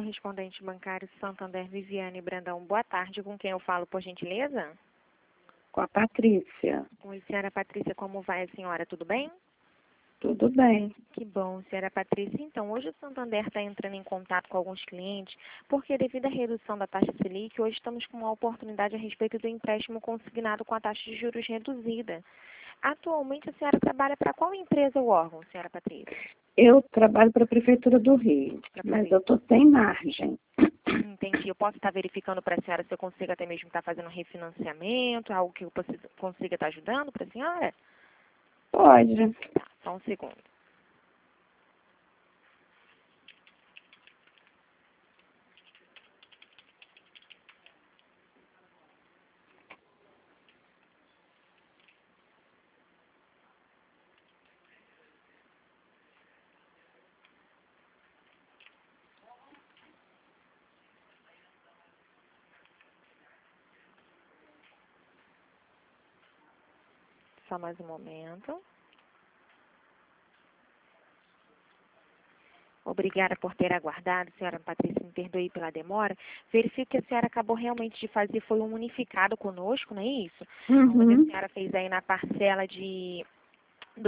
correspondente bancário Santander Viviane Brandão. Boa tarde, com quem eu falo, por gentileza? Com a Patrícia. Oi, senhora Patrícia, como vai a senhora? Tudo bem? Tudo bem. Que bom, senhora Patrícia. Então, hoje o Santander está entrando em contato com alguns clientes, porque devido à redução da taxa Selic, hoje estamos com uma oportunidade a respeito do empréstimo consignado com a taxa de juros reduzida. Atualmente, a senhora trabalha para qual empresa ou órgão, senhora Patrícia? Eu trabalho para a Prefeitura do Rio, mas eu estou sem margem. Entendi. Eu posso estar verificando para a senhora se eu consigo até mesmo estar fazendo refinanciamento, algo que eu consiga estar ajudando para a senhora? Pode. Tá, só um segundo. Só mais um momento. Obrigada por ter aguardado, senhora Patrícia, me perdoe pela demora. Verifique que a senhora acabou realmente de fazer, foi um unificado conosco, não é isso? Onde a senhora fez aí na parcela de R$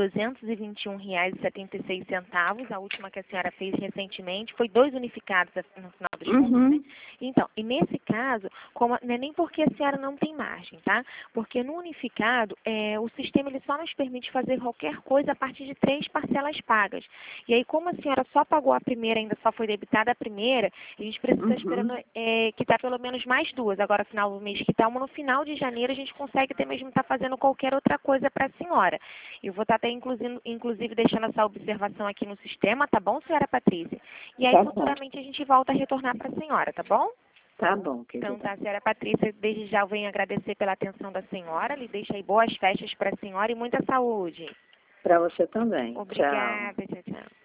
221,76. A última que a senhora fez recentemente foi 2 unificados no final dos contos, né? Então, e nesse caso, como, não é nem porque a senhora não tem margem, tá? Porque no unificado, o sistema ele só nos permite fazer qualquer coisa a partir de 3 parcelas pagas. E aí, como a senhora só pagou a primeira, ainda só foi debitada a primeira, a gente precisa estar esperando quitar pelo menos mais 2. Agora, final do mês quitar uma, no final de janeiro, a gente consegue até mesmo estar fazendo qualquer outra coisa para a senhora. Eu vou estar até inclusive deixando essa observação aqui no sistema, tá bom, senhora Patrícia? E aí, futuramente, a gente volta a retornar para a senhora, tá bom? Tá bom, querida. Então, tá, senhora Patrícia, desde já eu venho agradecer pela atenção da senhora, lhe deixo aí boas festas para a senhora e muita saúde. Para você também. Tchau. Obrigada, tchau, tchau.